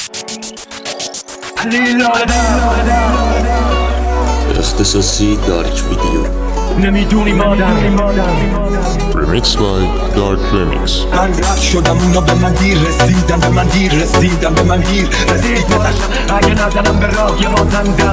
اختصاصی دارک ویدیو نمیدونی مادر ریمیکس بای دارک ریمیکس. من رد شدم اونا به من دیر رسیدن، به من دیر رسیدن، به من دیر رسید اگه نزنم به راه یه بازندم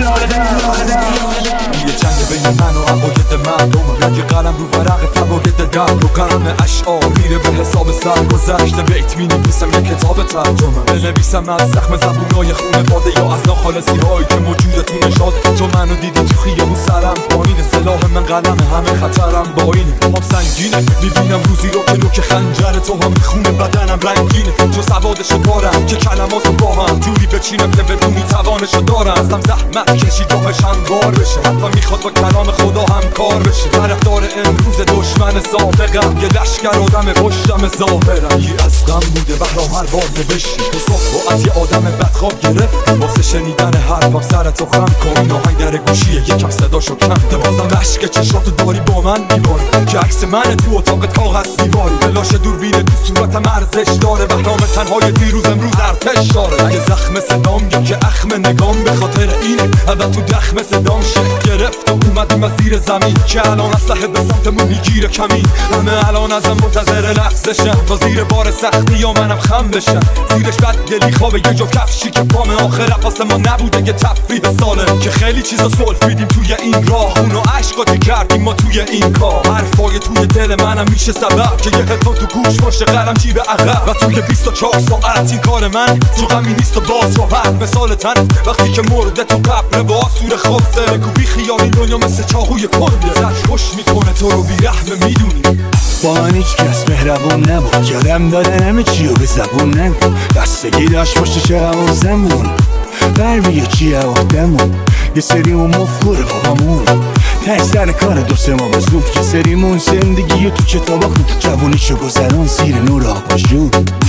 یه جنگ بین من و عقاید مردم، یه قلم رو ورق فواید درد و قلم اشعار میره به حساب سرگذشت بیت می نویسم یه کتاب ترجمه، بنویسم از زخم زبونای خونه باده یا از ناخالصی هایی که موجودتون نشاد. تو منو دیدی تو خیابون سرم پایینه، سلاح من قلم همه خطرم با اینه، هم سنگینه میبینم روزی رو که نوک خنجر تو هم میخونه بدنم رنگینه، چون سوادشو دارم که کلماتو با هم جوری بچینم که بدونی توانشو دارم. ازم زحمت کشی راهش هموار بشه، حتی میخواد با کلام خدا هم کار بشه. طرفدار امروز دشمن سابقم، یه لشکر آدم پشتم ظاهرم. یه از غم بوده بهرام هر بار نوشتی تو صبح از یه آدم بدخواب گرفت، واسه شنیدن حرفم سرتو خم کن. آهنگ در گوشیه یکم صداشو کم ده، بازم رشک چشاتو داری با من میباری که عکس من تو اتاق کاغذ دیواری، فلاش دوربین تو صورتم ارزش داره. بهرام تنهای دیروز امروز ارتش داره. اگه زخم صدام یا که اخم نگام به خاطر اینه، اول تو دخم صدام شکل گرفت و اومدیم از زیر زمین که الان اسلحه به سمتمون میگیره کمین. همه الان ازم منتظر لحظشن تا زیر بار سختی یا منم خم بشن. زیرش بد دلی خوابه یه جو کفشی که پام آخر پاس ما نبوده یه تفریح ساله، که خیلی چیزا سلفیدیم توی این راه، اونو عشقاتی کردیم ما توی این کار. حرفای توی دل منم میشه سبب که یه هدفون تو گوش باشه قلم جیب عقب، و توی 24 ساعت این کار من تو غمی نیست و باز راحت مثال تن. وقتی که مرده تو قبر با آسور خفته، بگو بی خیال این دنیا مثل چاقوی کنده، زد خوش میکنه تو رو بی رحمه میدونی. با من هیچ کس مهربون نبود، یادم دادن همه چیو به زبون نگو، بستگی داشت پشت چقم و زمون برمیگه چیه وقتمون. یه سریمون مفکور بابامون ته سر کار دو سه ما بزود، یه سریمون زندگی تو کتابا خود جوونیشو گذران زیر نور آباشون.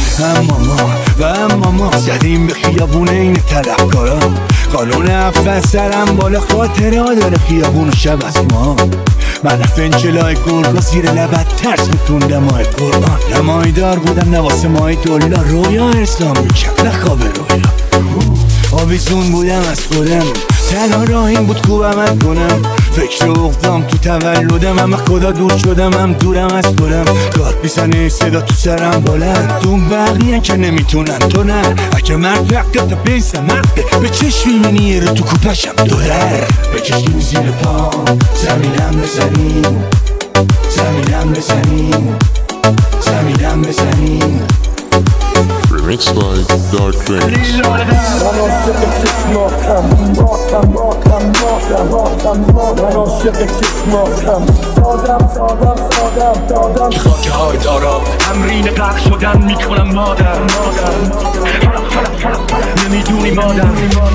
اما ما زدیم به خیابون این طلبکارا، قانون عفو سرم بالا خاطره ها داره خیابون و شب از ما. من فنجلای گرگا زیر لبت ترس میتوندم ماه قربان، نمایدار بودم نواسه ماه دلار، رویا ارسام میکرد نخواب رویا. آویزون بودم از خودم، تنها راه این بود کوبمت کنم. فکر اقدام تو تولدم، اما خدا دور شدم هم دورم از خودم. داد میزنه صدا تو سرم بلند، دون بقیه که نمیتونن تو نه. اگه مرد وقت بیسم مرده به چشم میبینی یه رو تو کوپشم دولر بکشیم زیر پا، زمینم بزنیم، زمینم بزنیم، زمینم بزنیم. ریمیکس بای دارک ریمیکس. من عاشق چشماتم سادم که خاکه های دارم تمرین غرق شدن میکنم مادر نمیدونی مادر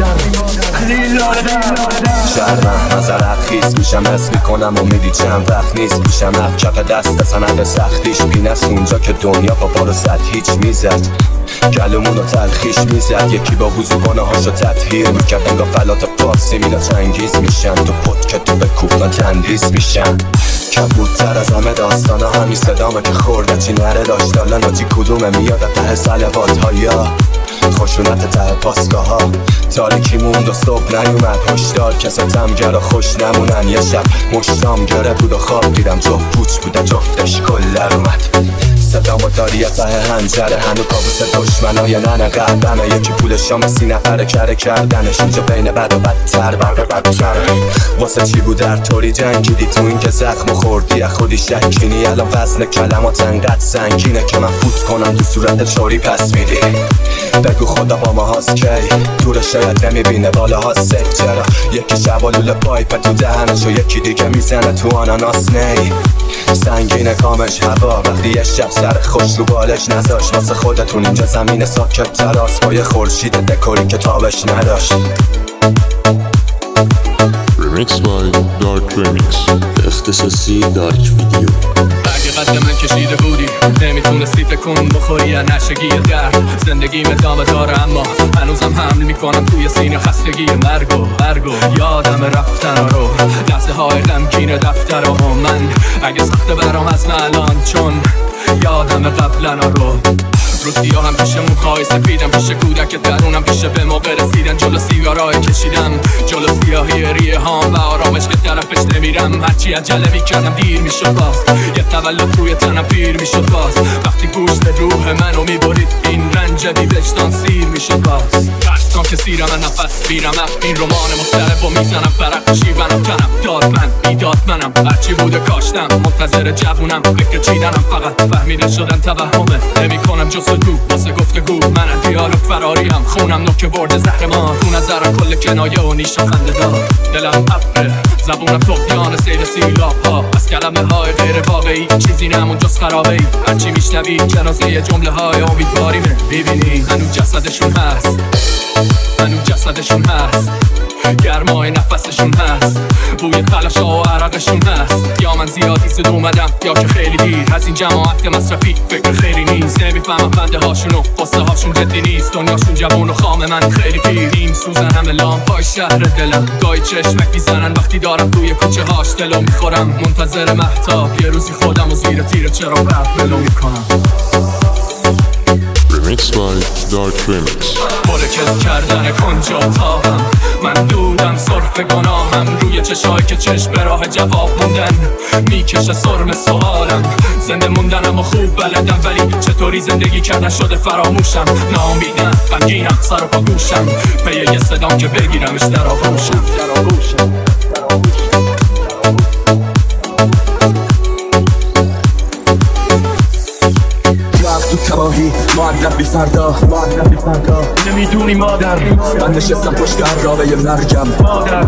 شرمم از عرق خیز میشم، حس میکنم امیدی چند وقت نیست پیشم. کف دست سند سختیش پینست اونجا که دنیا با بارو زد هیچ میزد، گلومونو تلخیش میزد. یکی با وضوگانه هاشو تطهیر میکرد، انگاه فلات پارسی مینا چنگیز میشن. تو پد که تو به کوپنا تندیز میشن. کبودتر از همه داستانا همین صدامه که خورده چی نره داشت. الان آجی کدومه میاد ته سلوات ها یا خشونت ته پاسگاه ها. تاریکی موند و صبح نیومد، هشدار کساتم گرا خوش نمونن. یه شب مشتام گره بود و خواب دیدم جفت پوچ بوده جفتش کلر اومد. صدامو داری ته هنجره، هنو کابوس دشمنای ننه قلبمه. یکی پول شام 30 نفره کره کردنش، اینجا بین بد و بدتر بر بدتر. واسه چی بود در طوری جنگیدی تو این که زخم خوردی از خودی شکینی. الان وزن کلمات انقدر سنگینه که من فوت کنم تو صورت چوری پس میدی. بگو خدا با ما هاست کی دور شاید نمیبینه بالا هاست چرا. یکی شبالول پایپ تو دهنش و یکی دیگه میزنه تو آناناس نی. سنگین کامش هوا وقتی یه شب سر خوش رو بالش نذاشت. واسه خودتون اینجا زمین ساکت تراس با یه خورشید دکوری که تابش نداشت. ریمیکس بای دارک ریمیکس. اختصاصی دارک ویدیو. اگه قد من کشیده بودی نمیتونستی تکون بخوری یا نشگی درد. زندگی ادامه داره اما هنوزم حمل میکنم توی سینه خستگی مرگو یادم رفتن رو لحظه های غمگین دفتر رو. من اگه سخته برام از الان چون یادم قبلا رو روسیا هم پیش موهای سفیدم، پیش کودک درونم، پیش به موقع رسیدن جلو سیگارای کشیدم، جلو سیاهی ریه هام و آرامش که طرفش نمیرم. هرچی عجله میکردم دیر میشد باز، یه تولد توی تنم پیر میشد باز. وقتی گوشت روح منو میبرید این رنج بی وجدان سیر میشد باز. ترسناک که سیرم نفس بیرم این رمان مسترب و میزنم فرق شیونم تنم داد من بیداد منم. هرچی بوده کاشتم منتظر جوونم، فکر چیدنم فقط فهمیده شدن توهمه. نمی کنم جستجو واسه گفتگو، من دیالوگ فراریم، خونم نوک برده زهرمان. تو نظرم کل کنایه و نیش و خنده دار. دلم ابره زبونم تقیان سیر سیلاب ها، از کلمه های غیر واقعی چیزی نمون جز خرابه ای. هرچی میشنوی جنازه جمله های امیدواریمه. ببینی هنوز جسدشون هست، هنوز جسدشون هست، گرمای نفسشون هست، بوی تلاشا و عرقشون هست. یا من زیادی زد اومدم یا که خیلی دیر، از این جماعت مصرفی فکر خیلی نیست. نمیفهمم خنده هاشون و قصه هاشون جدی نیست. دنیاشون جوون و خام من خیلی پیر. این سوزن همه لامپای شهر دلم، گاهی چشمک میزنن وقتی دارم توی کوچه هاش دلو میخورم. منتظر مهتاب یه روزی خودم و زیر تیر چرا برد بلو میکنم. Remix by Dark Remix. مرکز کردن کنج اتاقم، من دودم صرف گناهم. روی چشایی که چشم به راه جواب موندن میکشه سرم سوالم. زنده موندنم و خوب بلدم ولی چطوری زندگی کردن شده فراموشم. ناامیدم غمگینم سر و پا گوشم، پی یه صدام که بگیرمش در آغوشم. تو تباهی معدب بی فردا، نمیدونی مادر من نشستم پشت عرابه مرگم. مادر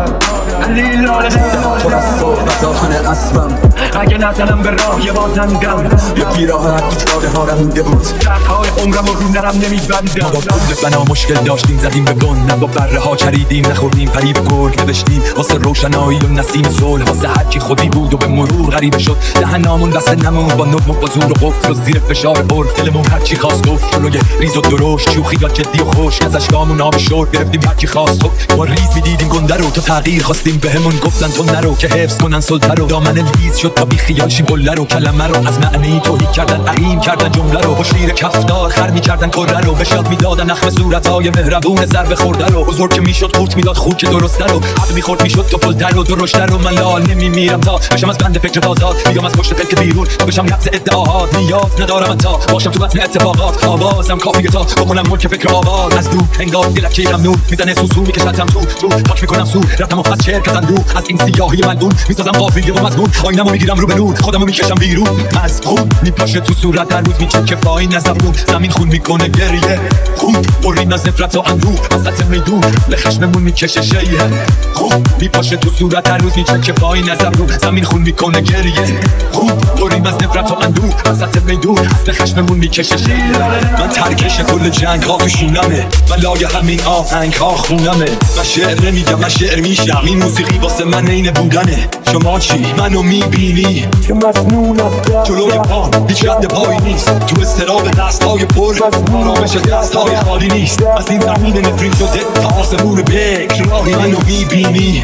علی لاله پر از صحبت آهن اسبم، اگه نزنم به راه یه بازندم. یه بیراه تو جاده ها رمونده بود. دردهای عمرم و رو نرم نمیبندم. ما با کل بنا مشکل داشتیم زدیم به بن، نه با بره ها چریدیم نخوردیم فریب گرگ. نوشتیم واسه روشنایی و نسیم صلح، واسه هرکی خودی بود و به مرور غریبه شد. دهنامون بسته نمون با نظم و با زور و قفل و زیر فشار عرف. دلمون هرچی خواست گفت، جلوی ریز و درشت، شوخی یا جدی و خوش. از اشکامون آب شرب گرفتیم هرچی خواست. خب ما ریز میدیدیم گنده رو، تا تغییر خواستیم بهمون گفتن تو نرو که حفظ کنن سلطه رو. دامن لیز شد تا بی خیال شیم قله رو، کلمه رو از معنی توهی کردن، عقیم کردن جمله رو. با شیر کفدار خر میکردن کره رو، به شاد میدادن نخم صورتهای مهربون ضربه خورده رو. بزرگ که میشد قورت میداد خوب که درسته رو، عقل میخورد میشد تو پلتر و درشته رو. من لال نمیمیرم تا بشم از بند فکر آزاد، بیام از پشت پلک بیرون تا بشم نفس ادعاهات. نیاز ندارم تا باشم تو بطن اتفاقات، آوازم کافیه تا بکنم ملک فکر آواز. از دو انگار دلکه ممنون میزنه سوسو میکشتم تو پاک میکنم سو رفتم و از شرکت اندو. از این سیاهی مندون میسازم قافیه و مضمون، آینمو میگیرم رو به نور، خودمو میکشم بیرون. مزخون میپاشه تو صورت هر روز میچکه پایین از زبون. زمین خون میکنه گریه، خون برین از نفرت و اندوه. وسط میدون به خشممون میکشه شیه، خون میپاشه تو صورت هر روز میچکه پایین از زبون. زمین خون میکنه گریه، خون برین از نفرت و اندوه. وسط میدون به خشممون میکشه شیه. من ترکش کل جنگ ها تو شونمه، من لای همین آهنگ ها خونمه. من شعر نمیگم من شعر میشم، این موسیقی واسه من عین بودنه. شما چی منو میبینی که مسنون افتاد جلوی پام هیچ رد پایی نیست، تو استراب دستهای پر آرامش دستهای خالی نیست. از این زمین نفرین شده تا آسمون بکر راهی منو میبینی.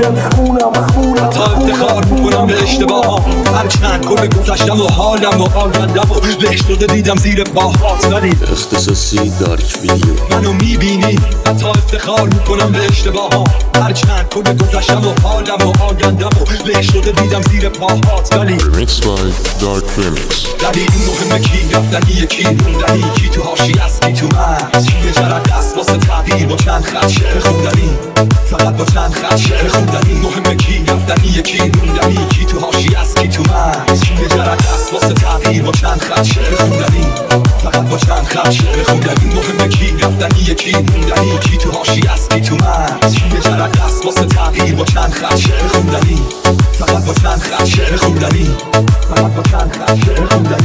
تا افتخار میکنم به اشتباهام، هرچند کل گذشتم و حالم و آیندم و له شده دیدم زیر پاهات. ولی اختصاصی دارک ویدیو. منو میبینی، حتی افتخار میکنم به اشتباهام، هرچند کل گذشتم و حالم و آیندم و له شده دیدم زیر پاهات. ولی Remix by Dark Remix. ولی این مهمه کی رفتن یکی موندنی، کی تو حاشیه است کی تو مرز. کی جرد است واسه تغییر با چند خط شعر خوندنی، فقط با چند خط شعر خوندنی. مهمه کی رفتن یکی موندنی، کی تو حاشیه است کی تو مرز. کی جرد است واسه تغییر با چند خط شعر خوندنی، فقط با چند خط شعر خوندنی. مهمه کی رفتن یکی موندنی، کی تو حاشیه است کی تو مرز. کی جرد است واسه تغییر با چند خط شعر خوندنی، فقط با چند خط شعر خوندنی، فقط با چند خط شعر خوندنی.